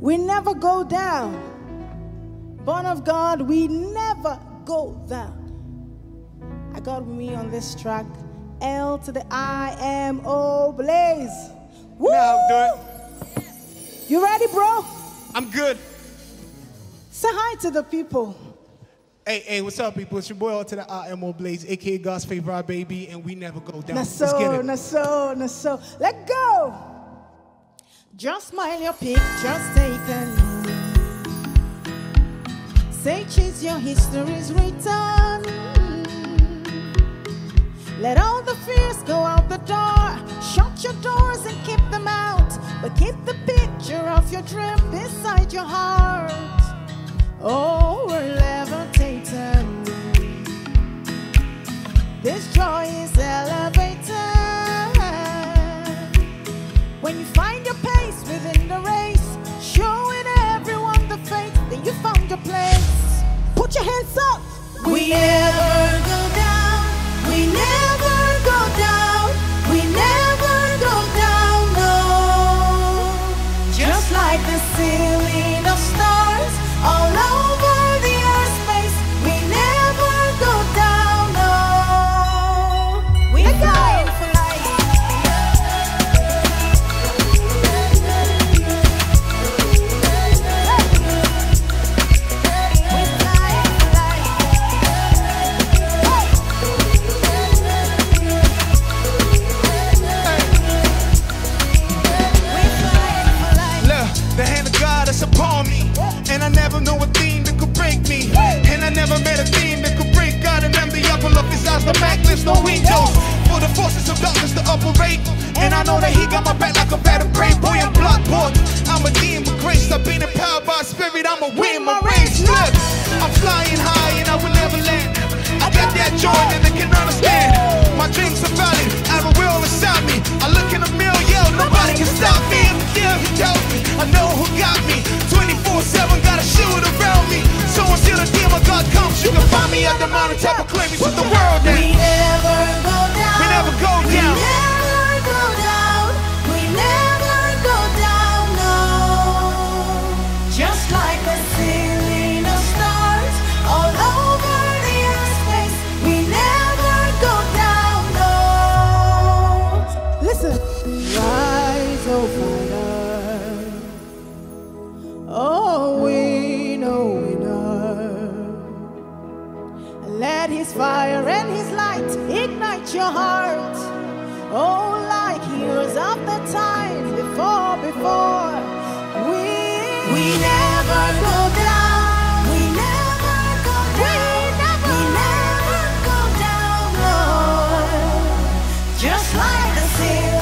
We never go down. Born of God, we never go down. I got with me on this track, L to the IMO Blaze. Woo! Now I'm doing. You ready, bro? I'm good. Say hi to the people. Hey, what's up, people? It's your boy L to the IMO Blaze, aka God's favorite baby, and we never go down. Let's get it. Naso. Let go. Just smile, your picture's taken. Say cheese, your history's written. Let all the fears go out the door. Shut your doors and keep them out. But keep the picture of your dream beside your heart. Oh, we're levitating. This joy is elevated. When you find your pace within the race, showing everyone the faith that you found your place. Put your hands up. We never go down. We never go down. We never go down, no. Just like the ceiling of stars all over the earth space, we never go down, no. We're flying for life. We're flying for life. We're flying for life. Look, the hand of God is upon me, and I never know a thing that could break me, and I never met a thing that could break God. And I'm the apple of His eyes, the magnets, no angels, for the forces of darkness to operate. And I know that He got my back like a battle brain. Boy, I'm blockport. I'm a demon with grace. I've been empowered by Spirit. I'ma win my race. Look, I'm flying high and I will never land. I got that joy that they can understand. My dreams are valid. I have a will inside me. I look in the mirror, yell, nobody can stop me. And yeah, He tells me, I know who got me. 24/7, got a shield around me. So until the day my God comes, you can find me at the mountain top, proclaiming to the world that We never go down. we never go We down. never go down. We never go down, no. Just like a ceiling of stars all over the earth space, we never go down, no. Listen. Rise, oh fighter. Oh, we know. Let His fire and His light ignite your heart. Oh, like heroes of the time before. We never go down. We never go down. We never go down, Lord. Just like the sea.